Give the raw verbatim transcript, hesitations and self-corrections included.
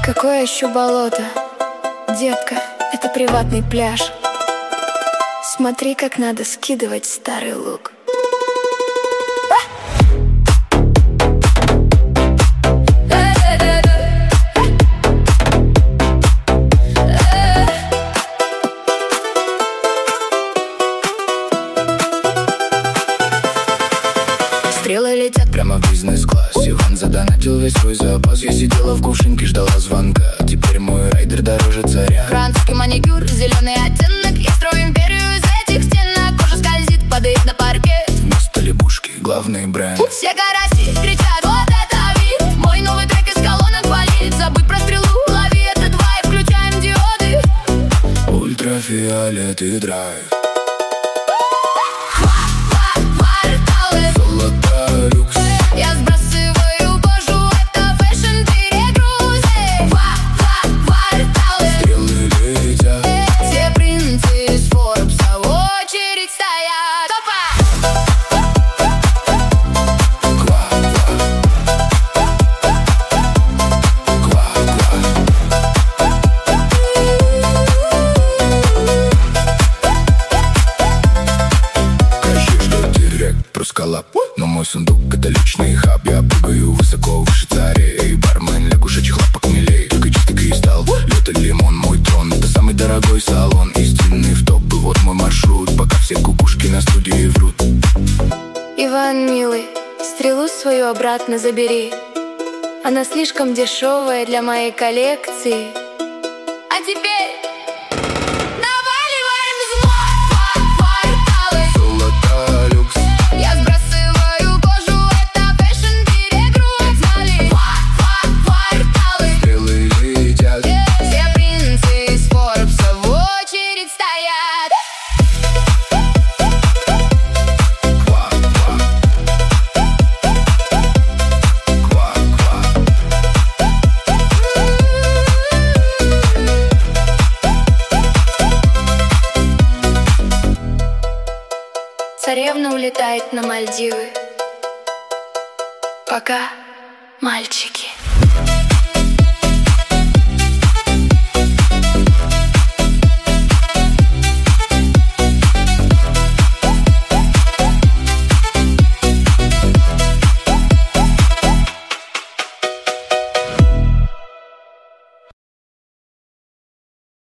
Какое еще болото? Детка, это приватный пляж. Смотри, как надо скидывать старый лук. Стрелы летят прямо в бизнес-класс. Иван задонатил весь свой запас. Я сидела в кувшинке, ждала звонка. Теперь мой райдер дороже царя. Французский маникюр, зеленый оттенок. Я строю империю из этих стенок. Кожа скользит, падает на паркет. Вместо лягушки главный бренд. Все караси кричат: вот это вид! Мой новый трек из колонок валит. Забудь про стрелу, лови этот вайб. Включаем диоды. Ультрафиолет и драйв. Но мой сундук — это личный хаб. Я прыгаю высоко выше царей. Бармен лягушачьих лапок милей. Только чистый кристалл, лед и лимон. Мой трон — это самый дорогой салон. Истинный в топ, и вот мой маршрут. Пока все кукушки на студии врут. Иван, милый, стрелу свою обратно забери. Она слишком дешевая для моей коллекции. А теперь царевна улетает на Мальдивы. Пока, мальчики.